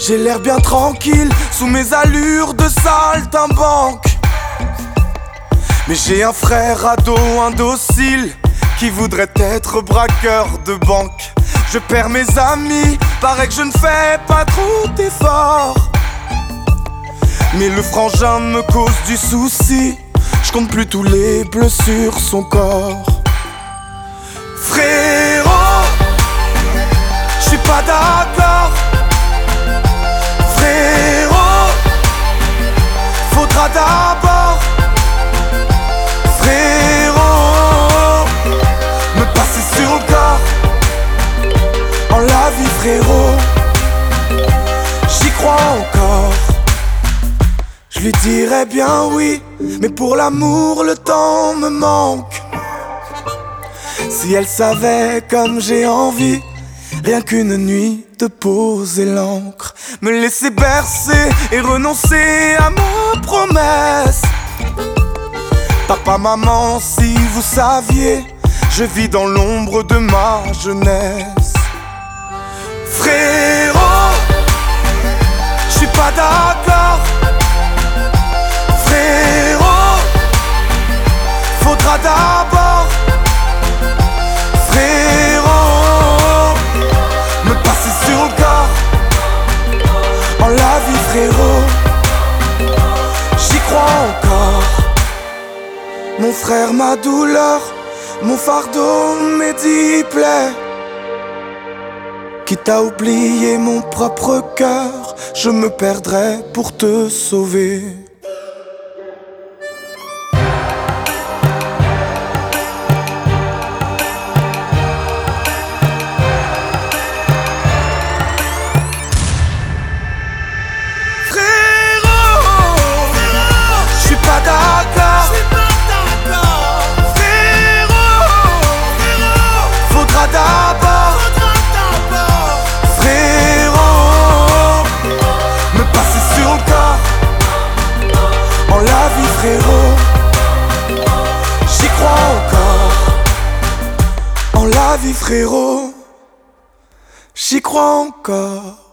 J'ai l'air bien tranquille sous mes allures de saltimbanque. Mais j'ai un frère ado indocile qui voudrait être braqueur de banque. Je perds mes amis, paraît que je ne fais pas trop d'efforts. Mais le frangin me cause du souci, je compte plus tous les bleus sur son corps. Frérot, je suis pas d'accord. Frérot, faudra d'abord, frérot, me passer sur le corps. En la vie, frérot, j'y crois encore. Je lui dirais bien oui, mais pour l'amour le temps me manque. Si elle savait comme j'ai envie, rien qu'une nuit de poser l'encre, me laisser bercer et renoncer à ma promesse. Papa, maman, si vous saviez, je vis dans l'ombre de ma jeunesse. Frérot, je suis pas d'accord. Frérot, faudra d'abord, frérot, me passer sur le corps. En la vie, frérot, j'y crois encore. Mon frère, ma douleur, mon fardeau, mes 10 plaies. Quitte à oublier mon propre cœur, je me perdrai pour te sauver. D'abord, frérot, me passer sur le corps. En la vie, frérot, j'y crois encore. En la vie, frérot, j'y crois encore.